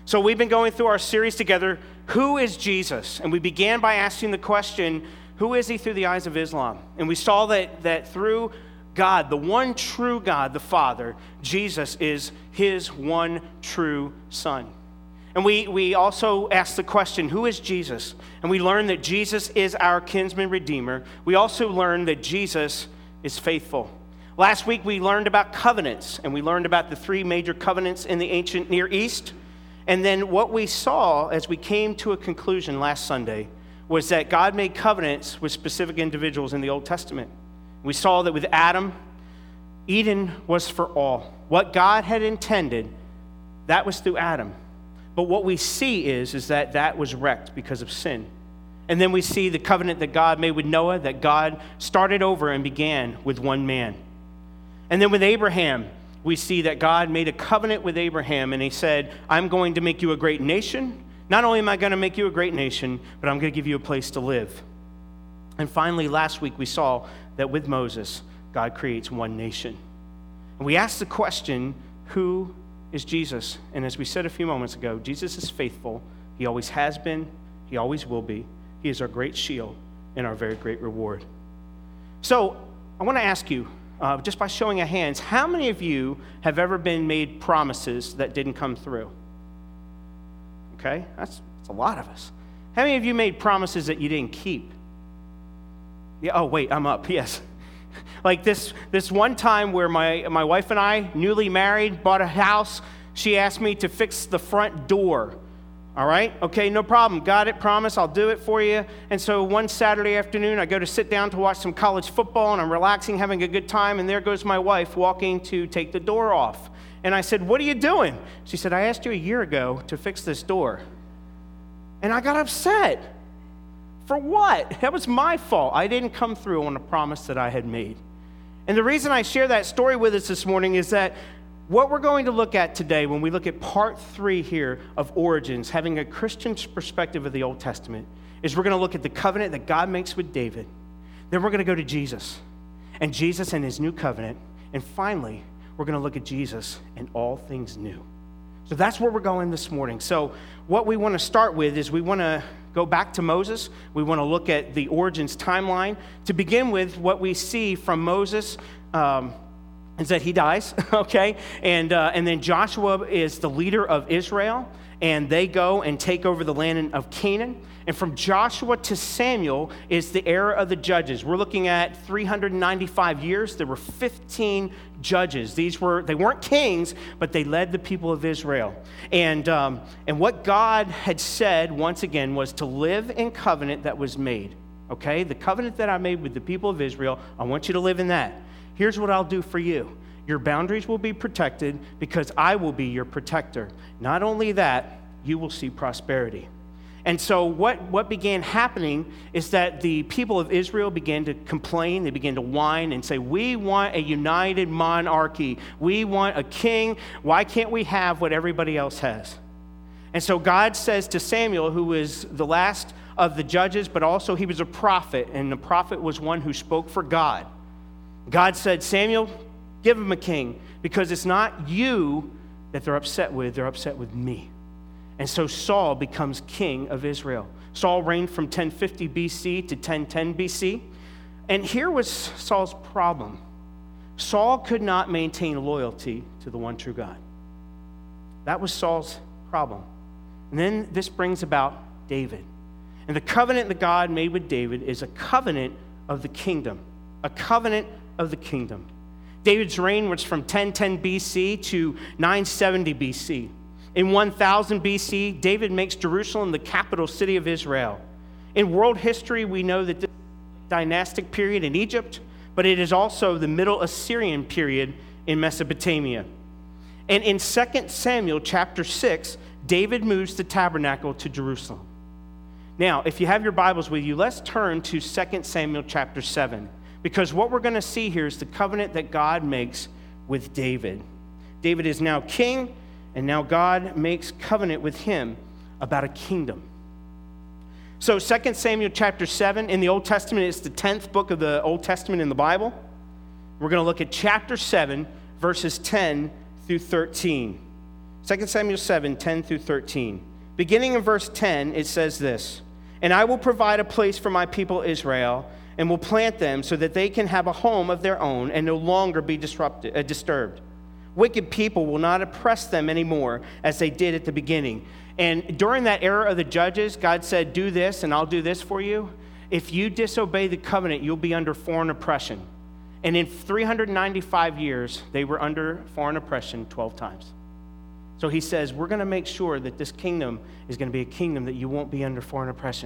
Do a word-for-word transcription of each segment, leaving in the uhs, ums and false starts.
So we've been going through our series together, Who is Jesus? And we began by asking the question, who is he through the eyes of Islam? And we saw that, that through God, the one true God, the Father, Jesus is his one true Son. And we, we also asked the question, who is Jesus? And we learned that Jesus is our kinsman redeemer. We also learned that Jesus is faithful. Last week we learned about covenants, and we learned about the three major covenants in the ancient Near East. And then what we saw as we came to a conclusion last Sunday was that God made covenants with specific individuals in the Old Testament. We saw that with Adam, Eden was for all. What God had intended, that was through Adam. But what we see is, is that that was wrecked because of sin. And then we see the covenant that God made with Noah, that God started over and began with one man. And then with Abraham, we see that God made a covenant with Abraham, and he said, I'm going to make you a great nation. Not only am I going to make you a great nation, but I'm going to give you a place to live. And finally, last week we saw that with Moses, God creates one nation. And we asked the question, who is Jesus? And as we said a few moments ago, Jesus is faithful. He always has been. He always will be. He is our great shield and our very great reward. So I want to ask you, Uh, just by showing of hands, how many of you have ever been made promises that didn't come through? Okay, that's, that's a lot of us. How many of you made promises that you didn't keep? Yeah. Oh, wait, I'm up. Yes. Like this this one time where my, my wife and I, newly married, bought a house. She asked me to fix the front door. All right, okay, no problem. Got it, promise, I'll do it for you. And so one Saturday afternoon, I go to sit down to watch some college football, and I'm relaxing, having a good time, and there goes my wife walking to take the door off. And I said, what are you doing? She said, I asked you a year ago to fix this door. And I got upset. For what? That was my fault. I didn't come through on the promise that I had made. And the reason I share that story with us this morning is that what we're going to look at today, when we look at part three here of Origins, having a Christian perspective of the Old Testament, is we're going to look at the covenant that God makes with David. Then we're going to go to Jesus, and Jesus and his new covenant. And finally, we're going to look at Jesus and all things new. So that's where we're going this morning. So what we want to start with is we want to go back to Moses. We want to look at the Origins timeline. To begin with, what we see from Moses um, is that he dies, okay? And uh, and then Joshua is the leader of Israel, and they go and take over the land of Canaan. And from Joshua to Samuel is the era of the judges. We're looking at three hundred ninety-five years. There were fifteen judges. These were, they weren't kings, but they led the people of Israel. And, um, and what God had said, once again, was to live in covenant that was made, okay? The covenant that I made with the people of Israel, I want you to live in that. Here's what I'll do for you. Your boundaries will be protected because I will be your protector. Not only that, you will see prosperity. And so what, what began happening is that the people of Israel began to complain. They began to whine and say, we want a united monarchy. We want a king. Why can't we have what everybody else has? And so God says to Samuel, who is the last of the judges, but also he was a prophet, and the prophet was one who spoke for God. God said, Samuel, give him a king, because it's not you that they're upset with, they're upset with me. And so Saul becomes king of Israel. Saul reigned from ten fifty B C to ten ten B C. And here was Saul's problem. Saul could not maintain loyalty to the one true God. That was Saul's problem. And then this brings about David. And the covenant that God made with David is a covenant of the kingdom, a covenant of the kingdom. David's reign was from ten ten B C to nine seventy B C. In one thousand B C, David makes Jerusalem the capital city of Israel. In world history, we know that this is a dynastic period in Egypt, but it is also the Middle Assyrian period in Mesopotamia. And in Second Samuel chapter six, David moves the tabernacle to Jerusalem. Now, if you have your Bibles with you, let's turn to Second Samuel chapter seven. Because what we're going to see here is the covenant that God makes with David. David is now king, and now God makes covenant with him about a kingdom. So Second Samuel chapter seven, in the Old Testament, it's the tenth book of the Old Testament in the Bible. We're going to look at chapter seven, verses ten through thirteen. Second Samuel seven, ten through thirteen. Beginning in verse ten, it says this, "And I will provide a place for my people Israel, and will plant them so that they can have a home of their own and no longer be disrupted, uh, disturbed. Wicked people will not oppress them anymore as they did at the beginning." And during that era of the judges, God said, do this and I'll do this for you. If you disobey the covenant, you'll be under foreign oppression. And in three hundred ninety-five years, they were under foreign oppression twelve times. So he says, we're going to make sure that this kingdom is going to be a kingdom that you won't be under foreign oppression.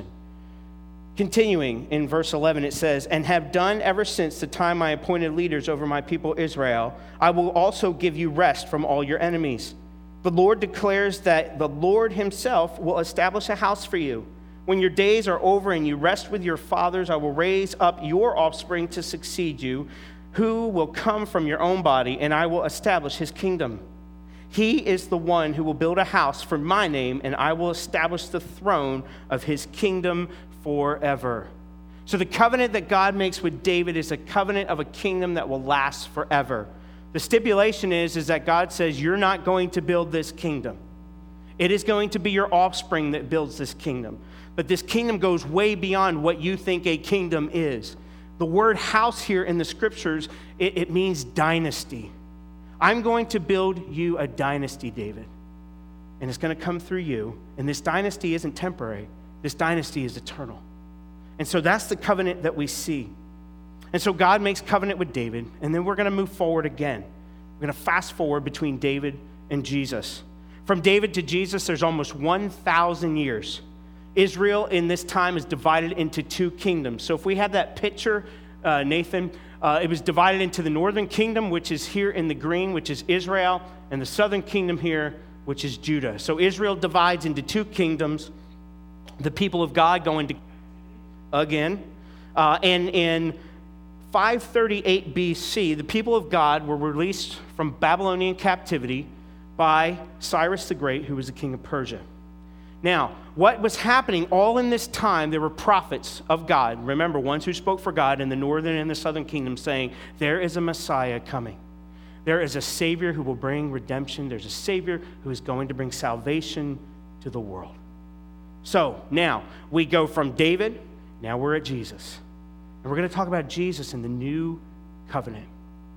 Continuing in verse eleven, it says, "And have done ever since the time I appointed leaders over my people Israel, I will also give you rest from all your enemies. The Lord declares that the Lord himself will establish a house for you. When your days are over and you rest with your fathers, I will raise up your offspring to succeed you, who will come from your own body, and I will establish his kingdom. He is the one who will build a house for my name, and I will establish the throne of his kingdom forever." So the covenant that God makes with David is a covenant of a kingdom that will last forever. The stipulation is, is that God says, you're not going to build this kingdom. It is going to be your offspring that builds this kingdom. But this kingdom goes way beyond what you think a kingdom is. The word house here in the scriptures, it, it means dynasty. I'm going to build you a dynasty, David. And it's going to come through you. And this dynasty isn't temporary. This dynasty is eternal. And so that's the covenant that we see. And so God makes covenant with David. And then we're going to move forward again. We're going to fast forward between David and Jesus. From David to Jesus, there's almost one thousand years. Israel in this time is divided into two kingdoms. So if we have that picture, uh, Nathan, Uh, it was divided into the northern kingdom, which is here in the green, which is Israel, and the southern kingdom here, which is Judah. So Israel divides into two kingdoms. The people of God go into again. Uh, and in five thirty-eight B C, the people of God were released from Babylonian captivity by Cyrus the Great, who was the king of Persia. Now, what was happening all in this time, there were prophets of God. Remember, ones who spoke for God in the northern and the southern kingdom saying, there is a Messiah coming. There is a Savior who will bring redemption. There's a Savior who is going to bring salvation to the world. So now we go from David, now we're at Jesus. And we're going to talk about Jesus in the new covenant.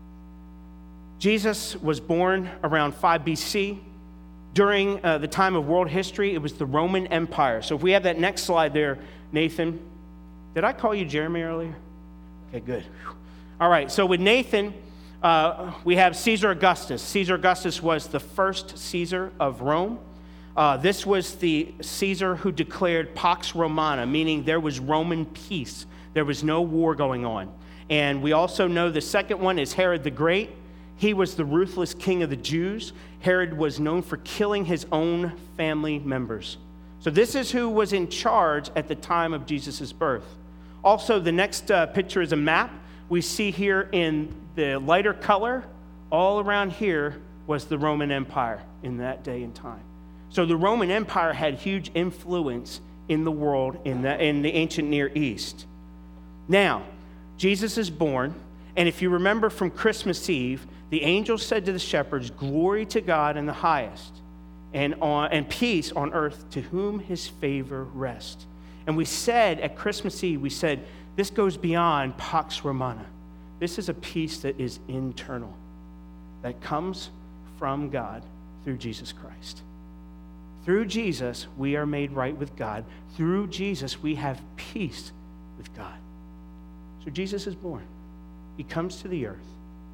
Jesus was born around five B C. During uh, the time of world history, it was the Roman Empire. So if we have that next slide there, Nathan. Did I call you Jeremy earlier? Okay, good. All right, so with Nathan, uh, we have Caesar Augustus. Caesar Augustus was the first Caesar of Rome. Uh, this was the Caesar who declared Pax Romana, meaning there was Roman peace. There was no war going on. And we also know the second one is Herod the Great. He was the ruthless king of the Jews. Herod was known for killing his own family members. So this is who was in charge at the time of Jesus' birth. Also, the next uh, picture is a map. We see here in the lighter color, all around here was the Roman Empire in that day and time. So the Roman Empire had huge influence in the world in the, in the ancient Near East. Now, Jesus is born, and if you remember from Christmas Eve, the angel said to the shepherds, "Glory to God in the highest, and on and peace on earth to whom his favor rests." And we said at Christmas Eve, we said, this goes beyond Pax Romana. This is a peace that is internal, that comes from God through Jesus Christ. Through Jesus, we are made right with God. Through Jesus, we have peace with God. So Jesus is born. He comes to the earth.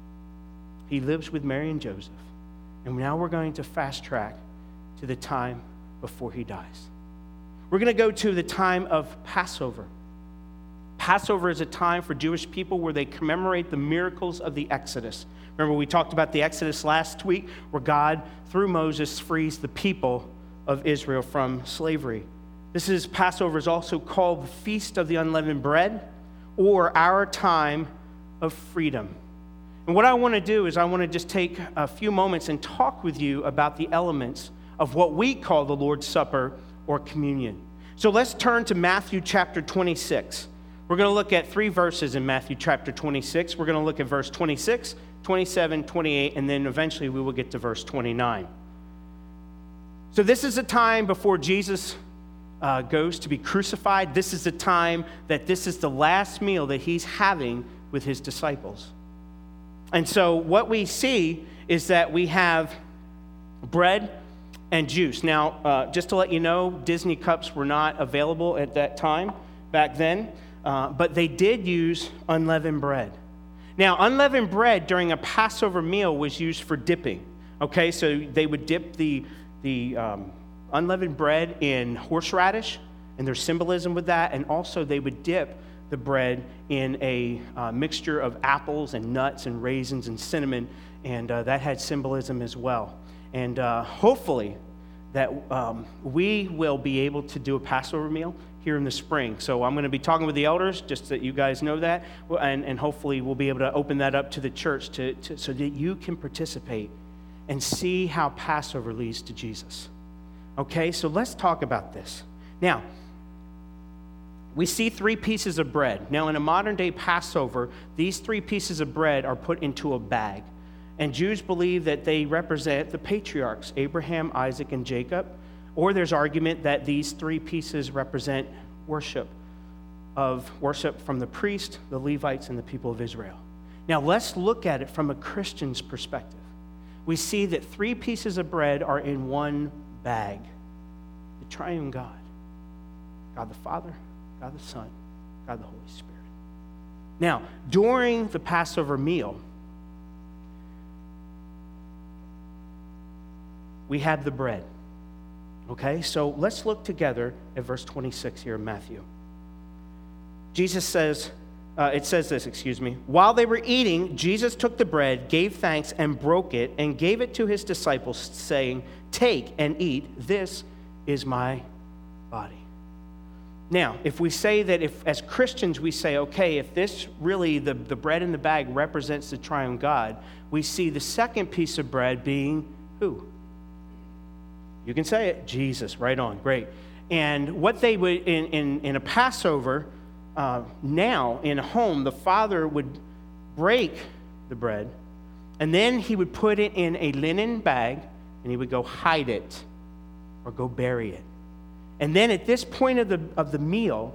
He lives with Mary and Joseph. And now we're going to fast track to the time before he dies. We're going to go to the time of Passover. Passover is a time for Jewish people where they commemorate the miracles of the Exodus. Remember, we talked about the Exodus last week, where God, through Moses, frees the people of Israel from slavery. This is, Passover is also called the Feast of the Unleavened Bread, or our time of freedom. And what I want to do is I want to just take a few moments and talk with you about the elements of what we call the Lord's Supper or communion. So let's turn to Matthew chapter twenty-six. We're going to look at three verses in Matthew chapter twenty-six. We're going to look at verse twenty-six, twenty-seven, twenty-eight, and then eventually we will get to verse twenty-nine. So this is a time before Jesus uh, goes to be crucified. This is a time that this is the last meal that he's having with his disciples. And so what we see is that we have bread and juice. Now, uh, just to let you know, Disney cups were not available at that time back then, uh, but they did use unleavened bread. Now, unleavened bread during a Passover meal was used for dipping. Okay, so they would dip the the um, unleavened bread in horseradish, and there's symbolism with that, and also they would dip the bread in a uh, mixture of apples and nuts and raisins and cinnamon, and uh, that had symbolism as well. And uh, hopefully that um, we will be able to do a Passover meal here in the spring. So I'm going to be talking with the elders, just that you guys know that, and, and hopefully we'll be able to open that up to the church to, to, so that you can participate and see how Passover leads to Jesus. Okay, so let's talk about this. Now, we see three pieces of bread. Now, in a modern-day Passover, these three pieces of bread are put into a bag. And Jews believe that they represent the patriarchs, Abraham, Isaac, and Jacob. Or there's argument that these three pieces represent worship, of worship from the priest, the Levites, and the people of Israel. Now, let's look at it from a Christian's perspective. We see that three pieces of bread are in one bag. The triune God. God the Father, God the Son, God the Holy Spirit. Now, during the Passover meal, we have the bread. Okay, so let's look together at verse twenty-six here in Matthew. Jesus says, Uh, it says this, excuse me. While they were eating, Jesus took the bread, gave thanks, and broke it, and gave it to his disciples, saying, "Take and eat. This is my body." Now, if we say that, if as Christians we say, okay, if this really, the, the bread in the bag represents the triune God, we see the second piece of bread being who? You can say it, Jesus, right on, great. And what they would, in, in, in a Passover, Uh, now, in a home, the father would break the bread, and then he would put it in a linen bag, and he would go hide it or go bury it. And then at this point of the, of the meal,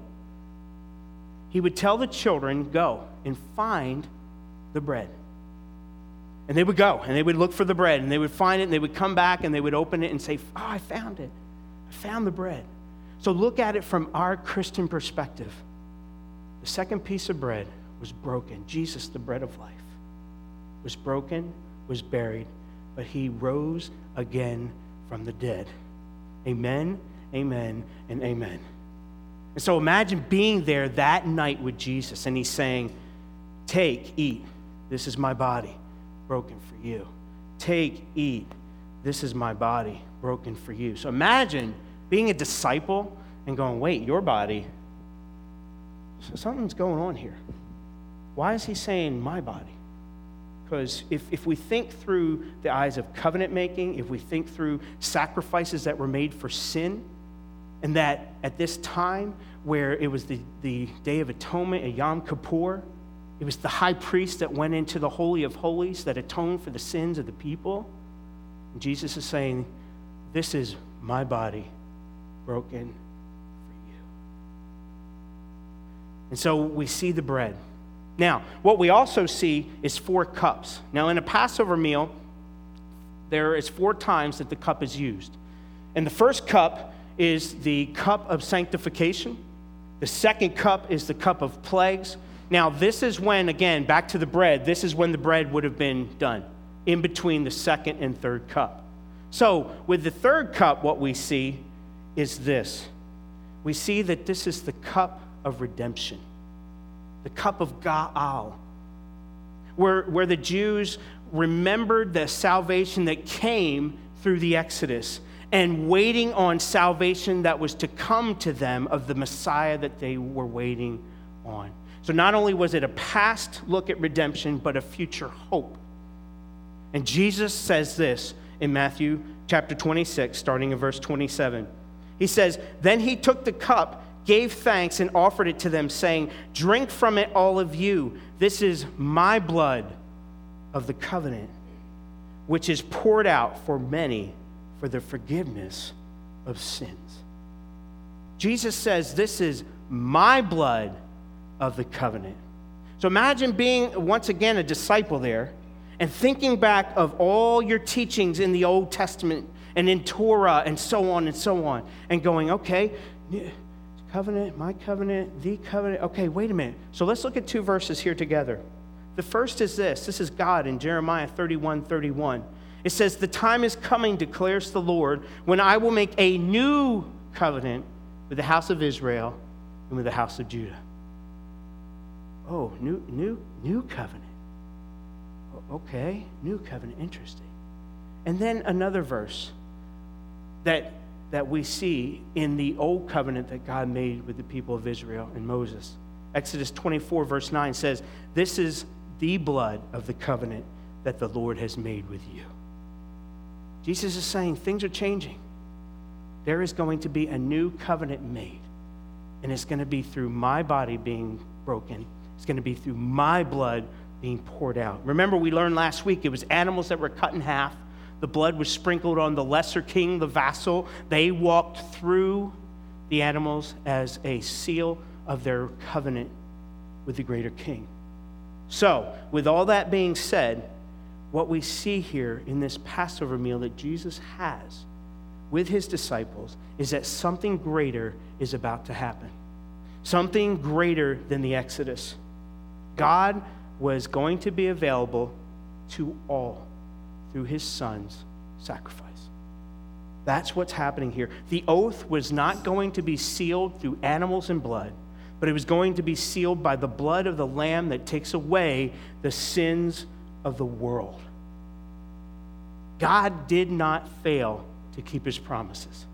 he would tell the children, go and find the bread. And they would go, and they would look for the bread, and they would find it, and they would come back, and they would open it and say, oh, I found it. I found the bread. So look at it from our Christian perspective. The second piece of bread was broken. Jesus, the bread of life, was broken, was buried, but he rose again from the dead. Amen, amen, and amen. And so imagine being there that night with Jesus, and he's saying, take, eat, this is my body, broken for you. Take, eat, this is my body, broken for you. So imagine being a disciple and going, wait, your body, so something's going on here. Why is he saying my body? Because if, if we think through the eyes of covenant making, if we think through sacrifices that were made for sin, and that at this time where it was the, the Day of Atonement, a Yom Kippur, it was the high priest that went into the Holy of Holies that atoned for the sins of the people. And Jesus is saying, this is my body broken. And so we see the bread. Now, what we also see is four cups. Now, in a Passover meal, there is four times that the cup is used. And the first cup is the cup of sanctification. The second cup is the cup of plagues. Now, this is when, again, back to the bread, this is when the bread would have been done, in between the second and third cup. So, with the third cup, what we see is this. We see that this is the cup of redemption, the cup of Ga'al, where, where the Jews remembered the salvation that came through the Exodus and waiting on salvation that was to come to them of the Messiah that they were waiting on. So not only was it a past look at redemption, but a future hope. And Jesus says this in Matthew chapter twenty-six, starting in verse twenty-seven. He says, then he took the cup, gave thanks, and offered it to them, saying, drink from it, all of you. This is my blood of the covenant, which is poured out for many for the forgiveness of sins. Jesus says, this is my blood of the covenant. So imagine being, once again, a disciple there and thinking back of all your teachings in the Old Testament and in Torah and so on and so on, and going, okay, covenant, my covenant, the covenant. Okay, wait a minute. So let's look at two verses here together. The first is this. This is God in Jeremiah thirty-one thirty-one. It says, the time is coming, declares the Lord, when I will make a new covenant with the house of Israel and with the house of Judah. Oh, new, new, new covenant. Okay, new covenant, interesting. And then another verse that, that we see in the old covenant that God made with the people of Israel and Moses. Exodus twenty-four, verse nine says, this is the blood of the covenant that the Lord has made with you. Jesus is saying things are changing. There is going to be a new covenant made, and it's going to be through my body being broken. It's going to be through my blood being poured out. Remember, we learned last week it was animals that were cut in half. The blood was sprinkled on the lesser king, the vassal. They walked through the animals as a seal of their covenant with the greater king. So, with all that being said, what we see here in this Passover meal that Jesus has with his disciples is that something greater is about to happen. Something greater than the Exodus. God was going to be available to all through his son's sacrifice. That's what's happening here. The oath was not going to be sealed through animals and blood, but it was going to be sealed by the blood of the Lamb that takes away the sins of the world. God did not fail to keep his promises.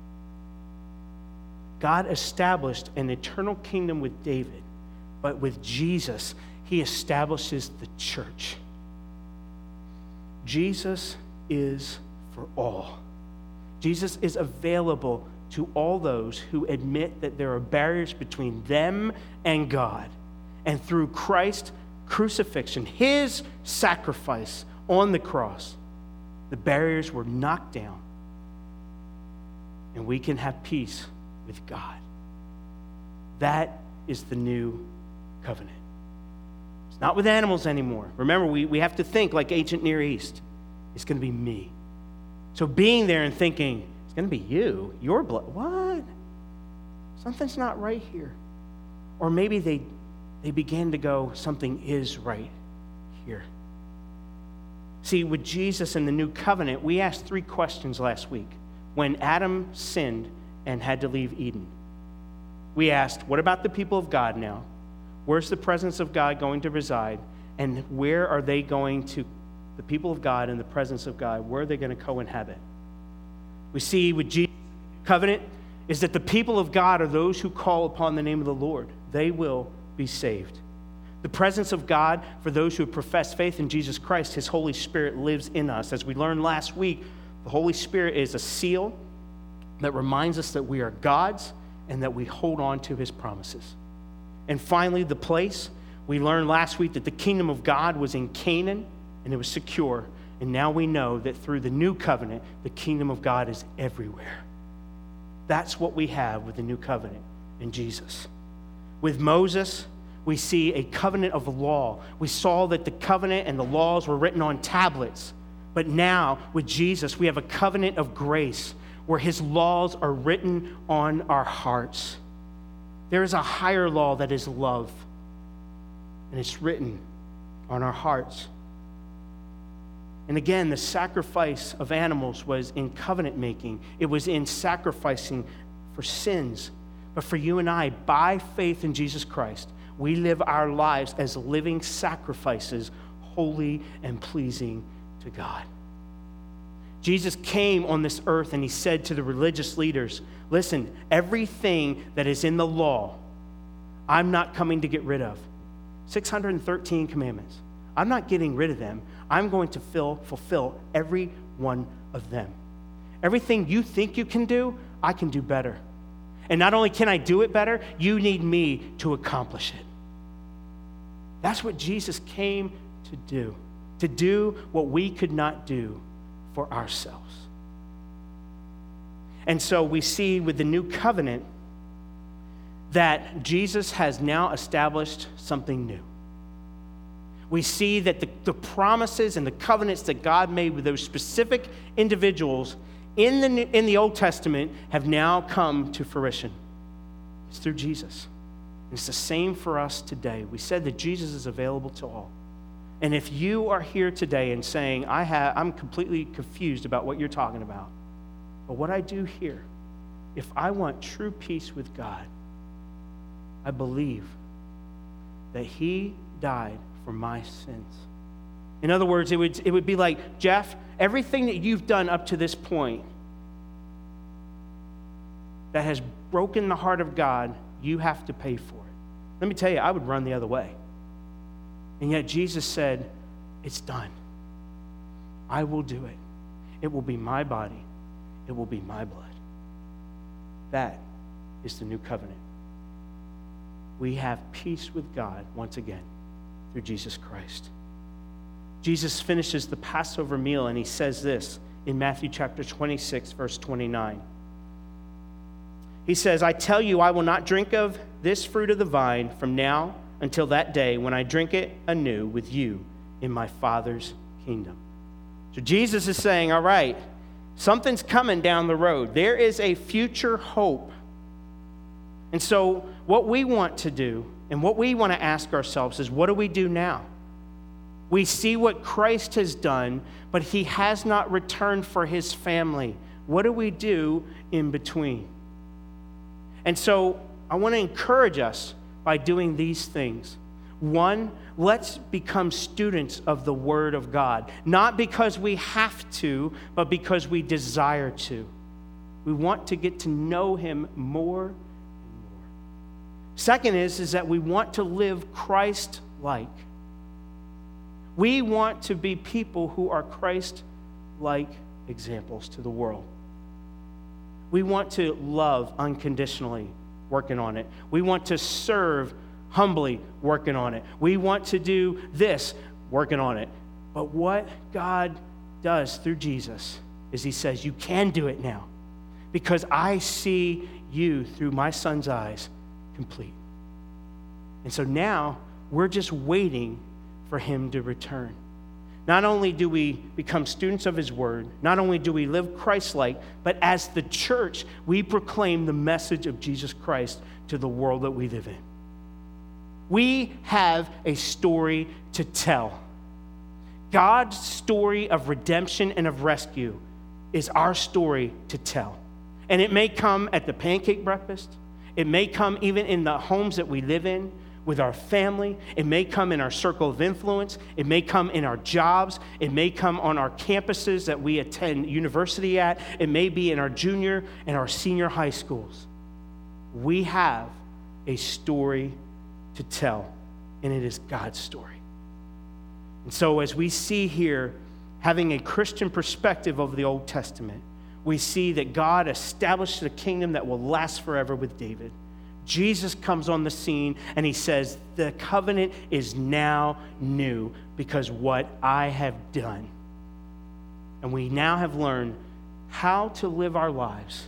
God established an eternal kingdom with David, but with Jesus, he establishes the church. Jesus is for all. Jesus is available to all those who admit that there are barriers between them and God. And through Christ's crucifixion, his sacrifice on the cross, the barriers were knocked down, and we can have peace with God. That is the new covenant. It's not with animals anymore. Remember, we, we have to think like ancient Near East. It's going to be me. So being there and thinking, it's going to be you, your blood. What? Something's not right here. Or maybe they, they began to go, something is right here. See, with Jesus and the new covenant, we asked three questions last week when Adam sinned and had to leave Eden. We asked, what about the people of God now? Where's the presence of God going to reside? And where are they going to, the people of God and the presence of God, where are they going to co-inhabit? We see with Jesus' covenant is that the people of God are those who call upon the name of the Lord. They will be saved. The presence of God, for those who profess faith in Jesus Christ, his Holy Spirit lives in us. As we learned last week, the Holy Spirit is a seal that reminds us that we are God's and that we hold on to his promises. And finally, the place. We learned last week that the kingdom of God was in Canaan and it was secure. And now we know that through the new covenant, the kingdom of God is everywhere. That's what we have with the new covenant in Jesus. With Moses, we see a covenant of law. We saw that the covenant and the laws were written on tablets. But now, with Jesus, we have a covenant of grace where his laws are written on our hearts. There is a higher law that is love, and it's written on our hearts. And again, the sacrifice of animals was in covenant making. It was in sacrificing for sins. But for you and I, by faith in Jesus Christ, we live our lives as living sacrifices, holy and pleasing to God. Jesus came on this earth and he said to the religious leaders, listen, everything that is in the law, I'm not coming to get rid of. six hundred thirteen commandments. I'm not getting rid of them. I'm going to fill, fulfill every one of them. Everything you think you can do, I can do better. And not only can I do it better, you need me to accomplish it. That's what Jesus came to do, to do what we could not do for ourselves. And so we see with the new covenant that Jesus has now established something new. We see that the, the promises and the covenants that God made with those specific individuals in the, in the Old Testament have now come to fruition. It's through Jesus. And it's the same for us today. We said that Jesus is available to all. And if you are here today and saying, I have, I'm completely confused about what you're talking about, but what I do here, if I want true peace with God, I believe that he died for my sins. In other words, it would, it would be like, Jeff, everything that you've done up to this point that has broken the heart of God, you have to pay for it. Let me tell you, I would run the other way. And yet Jesus said, it's done. I will do it. It will be my body. It will be my blood. That is the new covenant. We have peace with God once again through Jesus Christ. Jesus finishes the Passover meal and he says this in Matthew chapter twenty-six, verse twenty-nine. He says, I tell you, I will not drink of this fruit of the vine from now until that day when I drink it anew with you in my Father's kingdom. So Jesus is saying, all right, something's coming down the road. There is a future hope. And so what we want to do and what we want to ask ourselves is, what do we do now? We see what Christ has done, but he has not returned for his family. What do we do in between? And so I want to encourage us by doing these things. One, let's become students of the Word of God. Not because we have to, but because we desire to. We want to get to know him more and more. Second is, is that we want to live Christ-like. We want to be people who are Christ-like examples to the world. We want to love unconditionally, working on it. We want to serve humbly, working on it. We want to do this, working on it. But what God does through Jesus is he says, you can do it now because I see you through my son's eyes complete. And so now we're just waiting for him to return. Not only do we become students of his word, not only do we live Christ-like, but as the church, we proclaim the message of Jesus Christ to the world that we live in. We have a story to tell. God's story of redemption and of rescue is our story to tell. And it may come at the pancake breakfast. It may come even in the homes that we live in, with our family. It may come in our circle of influence. It may come in our jobs. It may come on our campuses that we attend university at. It may be in our junior and our senior high schools. We have a story to tell, and it is God's story. And so as we see here, having a Christian perspective of the Old Testament, we see that God established a kingdom that will last forever with David. Jesus comes on the scene and he says, the covenant is now new because what I have done. And we now have learned how to live our lives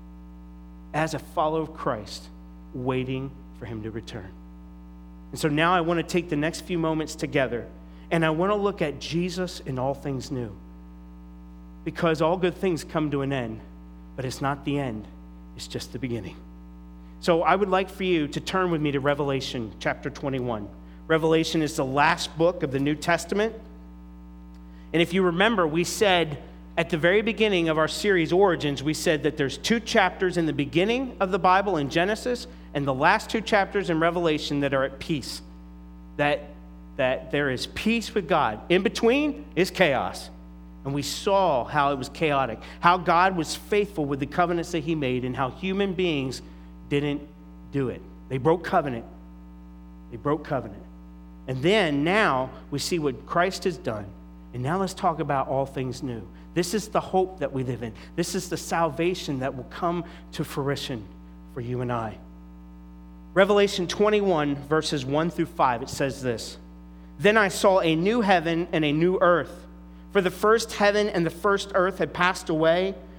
as a follower of Christ, waiting for him to return. And so now I want to take the next few moments together and I want to look at Jesus in all things new. Because all good things come to an end, but it's not the end, it's just the beginning. So I would like for you to turn with me to Revelation chapter twenty-one. Revelation is the last book of the New Testament. And if you remember, we said at the very beginning of our series, Origins, we said that there's two chapters in the beginning of the Bible in Genesis and the last two chapters in Revelation that are at peace. That, that there is peace with God. In between is chaos. And we saw how it was chaotic, how God was faithful with the covenants that he made and how human beings didn't do it. They broke covenant. They broke covenant. And then now we see what Christ has done. And now let's talk about all things new. This is the hope that we live in. This is the salvation that will come to fruition for you and I. Revelation twenty-one, verses one through five, it says this. Then I saw a new heaven and a new earth. For the first heaven and the first earth had passed away,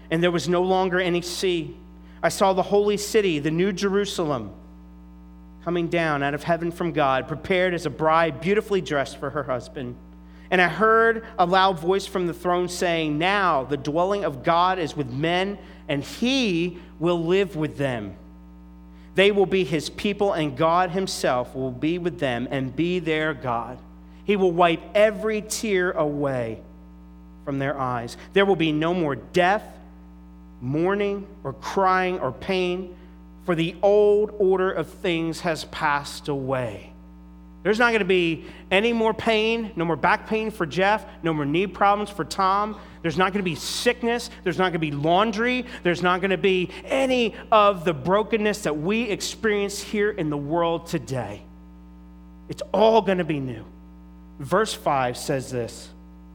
and there was no longer any sea. I saw the holy city, the new Jerusalem, coming down out of heaven from God, prepared as a bride beautifully dressed for her husband. And I heard a loud voice from the throne saying, now the dwelling of God is with men, and he will live with them. They will be his people, and God himself will be with them and be their God. He will wipe every tear away from their eyes. There will be no more death, mourning, or crying, or pain, for the old order of things has passed away. There's not going to be any more pain, no more back pain for Jeff, no more knee problems for Tom. There's not going to be sickness. There's not going to be laundry. There's not going to be any of the brokenness that we experience here in the world today. It's all going to be new. Verse five says this.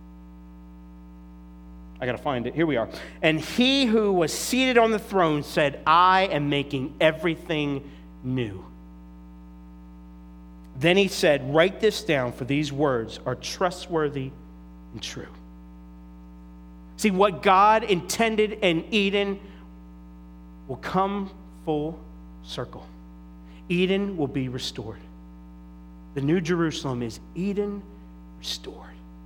I got to find it. Here we are. And he who was seated on the throne said, I am making everything new. Then he said, write this down, for these words are trustworthy and true. See, what God intended in Eden will come full circle. Eden will be restored. The New Jerusalem is Eden restored.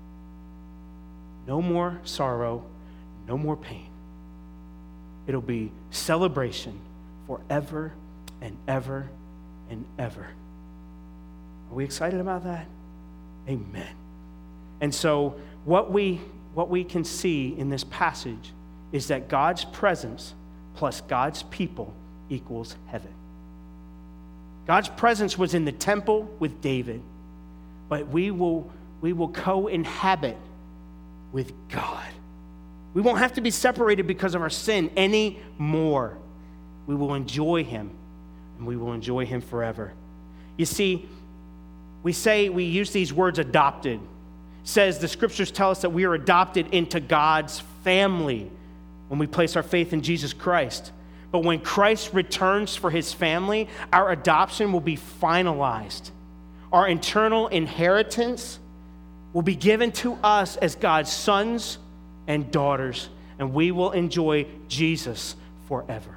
No more sorrow, no more pain. It'll be celebration forever and ever and ever. Are we excited about that? Amen. And so what we what we can see in this passage is that God's presence plus God's people equals heaven. God's presence was in the temple with David, but we will we will co-inhabit with God. We won't have to be separated because of our sin anymore. We will enjoy him, and we will enjoy him forever. You see, we say, we use these words adopted. It says the scriptures tell us that we are adopted into God's family when we place our faith in Jesus Christ. But when Christ returns for his family, our adoption will be finalized. Our eternal inheritance will be given to us as God's sons and daughters, and we will enjoy Jesus forever.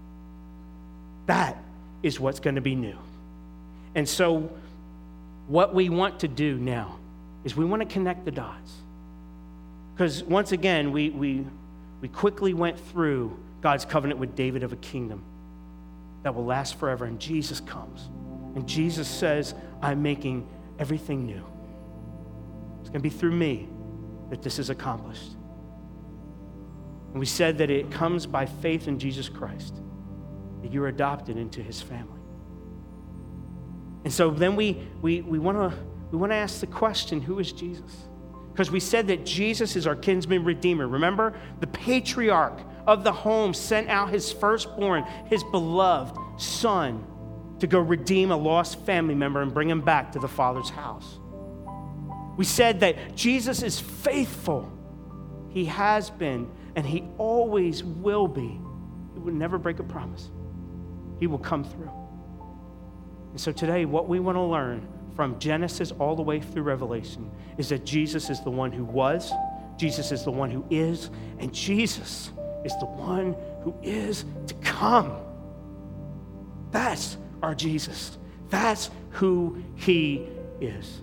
That is what's going to be new. And so what we want to do now is we want to connect the dots. Because once again, we, we, we quickly went through God's covenant with David of a kingdom that will last forever, and Jesus comes. And Jesus says, I'm making everything new. It's going to be through me that this is accomplished. And we said that it comes by faith in Jesus Christ, that you're adopted into his family. And so then we we we want to we want to ask the question, who is Jesus? Because we said that Jesus is our kinsman redeemer. Remember, the patriarch of the home sent out his firstborn, his beloved son, to go redeem a lost family member and bring him back to the Father's house. We said that Jesus is faithful. He has been, and he always will be. He will never break a promise. He will come through. And so today, what we want to learn from Genesis all the way through Revelation is that Jesus is the one who was, Jesus is the one who is, and Jesus is the one who is to come. That's our Jesus. That's who he is.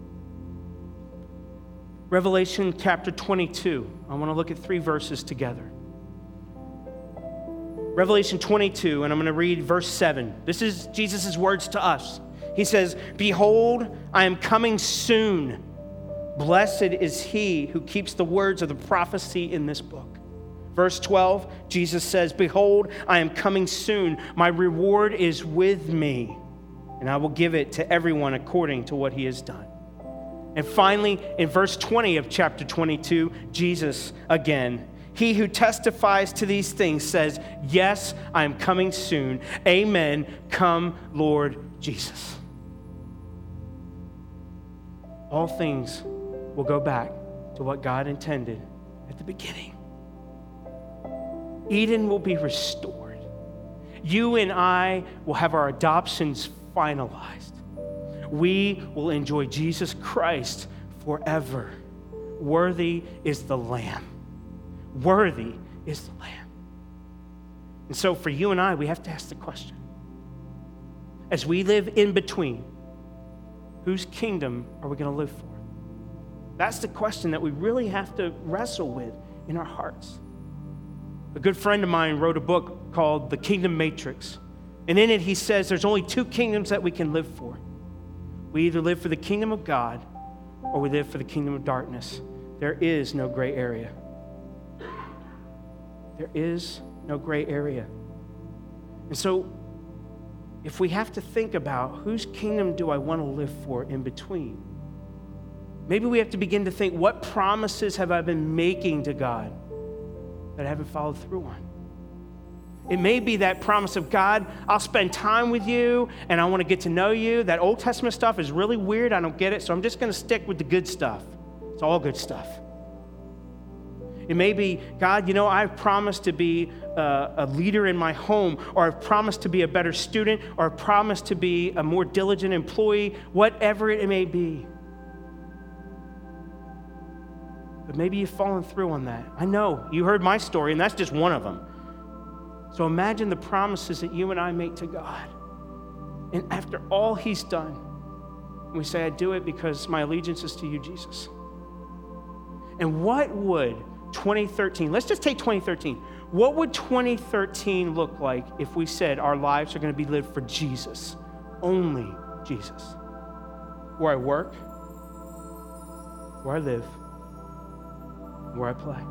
Revelation chapter twenty-two. I want to look at three verses together. Revelation twenty-two, and I'm going to read verse seven. This is Jesus' words to us. He says, behold, I am coming soon. Blessed is he who keeps the words of the prophecy in this book. Verse twelve, Jesus says, behold, I am coming soon. My reward is with me, and I will give it to everyone according to what he has done. And finally, in verse twenty of chapter twenty-two, Jesus again, he who testifies to these things says, yes, I am coming soon. Amen. Come, Lord Jesus. All things will go back to what God intended at the beginning. Eden will be restored. You and I will have our adoptions finalized. We will enjoy Jesus Christ forever. Worthy is the Lamb. Worthy is the Lamb. And so for you and I, we have to ask the question, as we live in between, whose kingdom are we going to live for? That's the question that we really have to wrestle with in our hearts. A good friend of mine wrote a book called The Kingdom Matrix. And in it, he says there's only two kingdoms that we can live for. We either live for the kingdom of God or we live for the kingdom of darkness. There is no gray area. There is no gray area. And so, if we have to think about whose kingdom do I want to live for in between, maybe we have to begin to think, what promises have I been making to God that I haven't followed through on? It may be that promise of, God, I'll spend time with you and I want to get to know you. That Old Testament stuff is really weird. I don't get it, so I'm just going to stick with the good stuff. It's all good stuff. It may be, God, you know, I've promised to be a, a leader in my home, or I've promised to be a better student, or I've promised to be a more diligent employee, whatever it may be. But maybe you've fallen through on that. I know, you heard my story, and that's just one of them. So imagine the promises that you and I make to God. And after all he's done, we say, I do it because my allegiance is to you, Jesus. And what would twenty thirteen, let's just take twenty thirteen. What would twenty thirteen look like if we said our lives are going to be lived for Jesus, only Jesus? Where I work, where I live, where I play.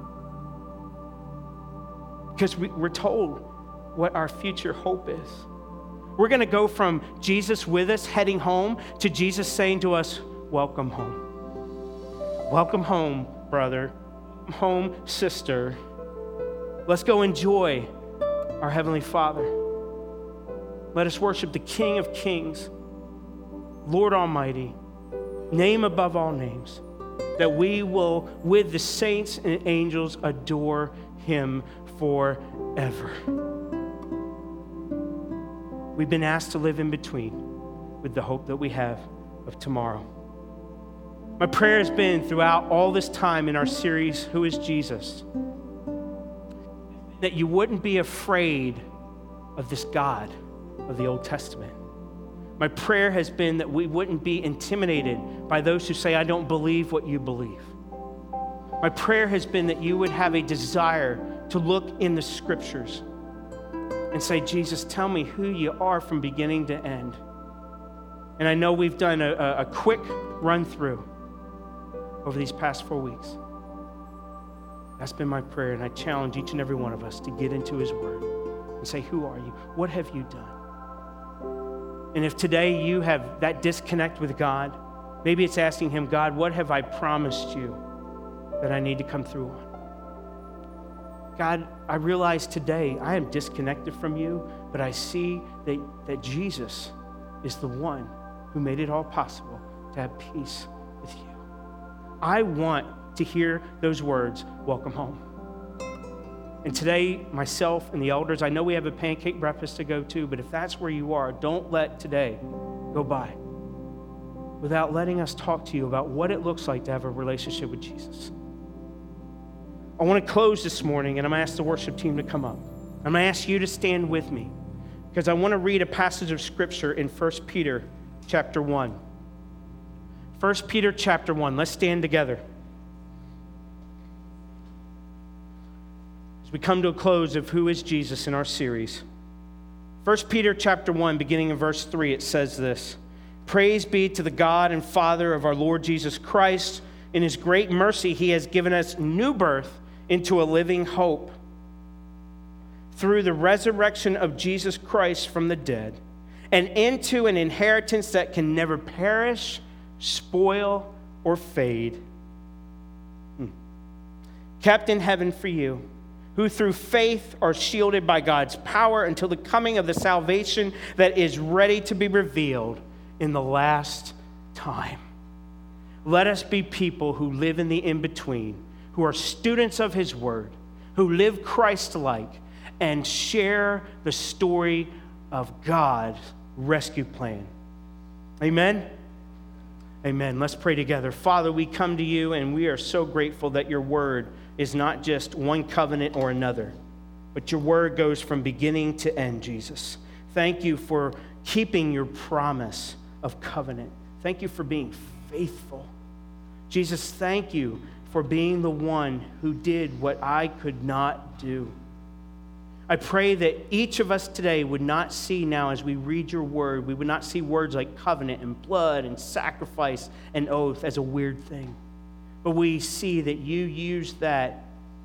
Because we, we're told what our future hope is. We're going to go from Jesus with us heading home to Jesus saying to us, welcome home. Welcome home, brother. Home, sister. Let's go enjoy our Heavenly Father. Let us worship the King of Kings, Lord Almighty, name above all names, that we will, with the saints and angels, adore him forever. We've been asked to live in between with the hope that we have of tomorrow. My prayer has been throughout all this time in our series, Who is Jesus? That you wouldn't be afraid of this God of the Old Testament. My prayer has been that we wouldn't be intimidated by those who say, I don't believe what you believe. My prayer has been that you would have a desire to look in the scriptures and say, Jesus, tell me who you are from beginning to end. And I know we've done a, a quick run through over these past four weeks. That's been my prayer, and I challenge each and every one of us to get into his word and say, who are you? What have you done? And if today you have that disconnect with God, maybe it's asking him, God, what have I promised you that I need to come through on? God, I realize today I am disconnected from you, but I see that, that Jesus is the one who made it all possible to have peace with you. I want to hear those words, welcome home. And today, myself and the elders, I know we have a pancake breakfast to go to, but if that's where you are, don't let today go by without letting us talk to you about what it looks like to have a relationship with Jesus. I want to close this morning, and I'm going to ask the worship team to come up. I'm going to ask you to stand with me because I want to read a passage of Scripture in First Peter chapter one. First Peter chapter one. Let's stand together. As we come to a close of Who is Jesus in our series. First Peter chapter one, beginning in verse three, it says this. Praise be to the God and Father of our Lord Jesus Christ. In his great mercy, he has given us new birth into a living hope through the resurrection of Jesus Christ from the dead, and into an inheritance that can never perish, spoil, or fade, hmm. kept in heaven for you, who through faith are shielded by God's power until the coming of the salvation that is ready to be revealed in the last time. Let us be people who live in the in-between, who are students of his word, who live Christ-like, and share the story of God's rescue plan. Amen? Amen. Let's pray together. Father, we come to you, and we are so grateful that your word is not just one covenant or another, but your word goes from beginning to end, Jesus. Thank you for keeping your promise of covenant. Thank you for being faithful. Jesus, thank you for being the one who did what I could not do. I pray that each of us today would not see now as we read your word, we would not see words like covenant and blood and sacrifice and oath as a weird thing. But we see that you use that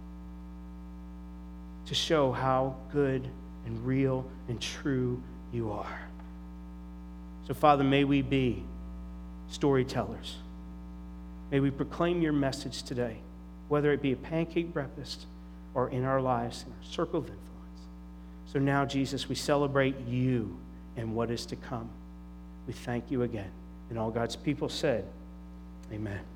to show how good and real and true you are. So, Father, may we be storytellers. May we proclaim your message today, whether it be a pancake breakfast or in our lives, in our circle of influence. So now, Jesus, we celebrate you and what is to come. We thank you again. And all God's people said, amen.